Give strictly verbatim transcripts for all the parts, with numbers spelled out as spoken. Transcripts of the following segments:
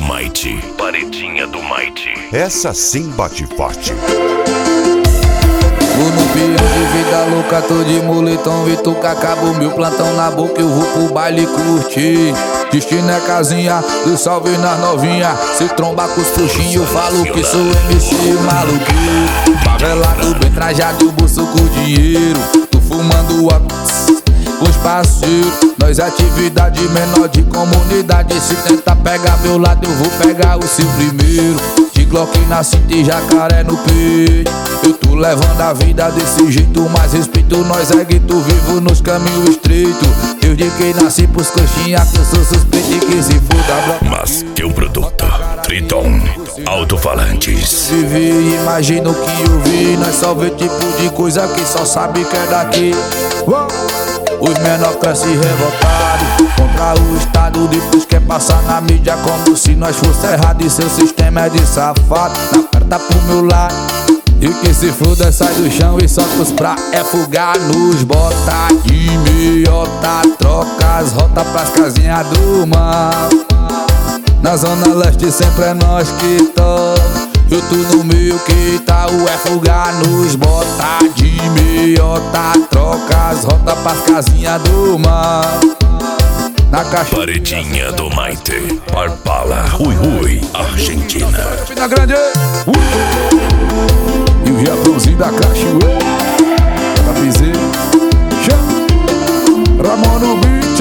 Mighty. Paredinha do Mighty. Essa sim bate forte. Vou no pião de vida louca, tô de moletom e tô com acabo meu plantão na boca, eu vou pro baile curtir. Destino é casinha, do salve nas novinha. Se tromba com os puxinhos, falo que sou M C maluquinho. Favelado, bem trajado, bolso com dinheiro. Tô fumando óculos com os parceiros. Nós atividade menor de comunidade. Se tentar pegar meu lado, eu vou pegar o seu primeiro. De Glock na cinta e jacaré no peito. Eu tô levando a vida desse jeito, mas respeito nós é gueto vivo nos caminhos estreitos. Eu de quem nasci pros coxinha, que eu sou suspeito e que se foda. Mas que um produto, Triton, alto-falantes. Vivi e imagino que eu vi. Nós só vê tipo de coisa que só sabe que é daqui. Os menor crescem revoltados contra o Estado, depois quer passar na mídia como se nós fosse errado. E seu sistema é de safado, na carta pro meu lado. E que se foda, sai do chão e solta os pra é fugar nos bota de meiota. Troca as rotas pras casinhas do mal. Na zona leste sempre é nós que toca. Eu tô no meio que tá o é fugar nos bota de meiota. Troca as rotas pras casinhas do mal. Na caixa Paredinha do Mighty, Parpala, Ui Ui, Argentina. Campina Grande, uh! E o Japãozinho da Cachoeira, da Piseira, Ramon no beat.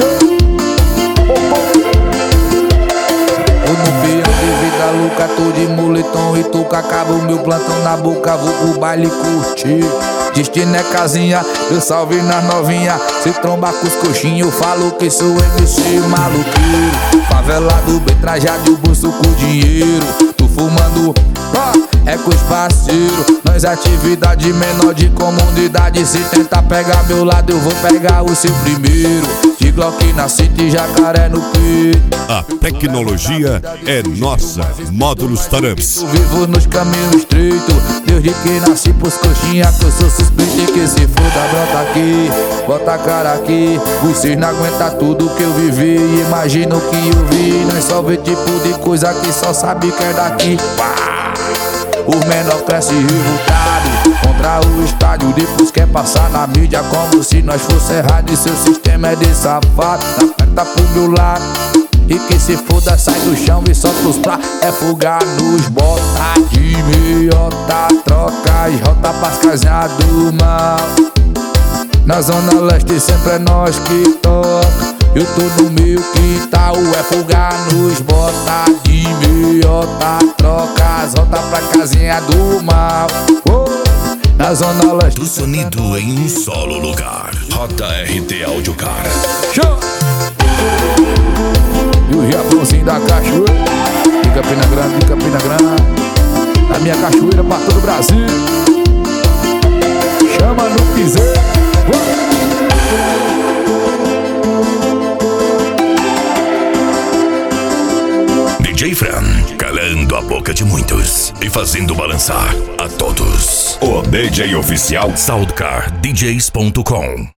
Eu não vi a vida louca, tô de moletom e tô com acabo meu plantão na boca, vou pro baile curtir. Destino é casinha, eu salve nas novinha. Se tromba com os coxinhos, eu falo que sou M C maluqueiro. Favelado, bem trajado e o bolso com dinheiro. Tô fumando, ó, é com os parceiros. Nós atividade menor de comunidade. Se tentar pegar meu lado, eu vou pegar o seu primeiro. De Glock na cinta e jacaré no peito. A tecnologia é nossa. Módulos Taramps. Eu vivo nos caminhos estreitos. Desde que nasci pros coxinha, que eu sou suspeito e que se foda, brota aqui, bota a cara aqui. Vocês não aguentam tudo que eu vivi e imagino que eu vi. Nós só vê tipo de coisa que só sabe que é daqui. Pá! O menor cresce revoltado contra o estádio, depois quer passar na mídia como se nós fosse errado. E seu sistema é de safado, na perna pro meu lado. E que se foda, sai do chão e solta os pra é fugar nos bota de meiota. Troca as rotas pras casinhas do mal. Na zona leste sempre é nós que toca. Eu tô no meio que tá o é fugar nos bota de meiota. Troca as rotas pra casinha do mal. Oh, na zona leste do sonido em um solo lugar. J R T Audio Car. Show! E o Japãozinho da Cachoeira, de Campina Grande, de Campina Grande. Da minha cachoeira pra todo o Brasil. Chama no piseiro. D J Fran, calando a boca de muitos e fazendo balançar a todos. O D J oficial Soundcar D Js ponto com.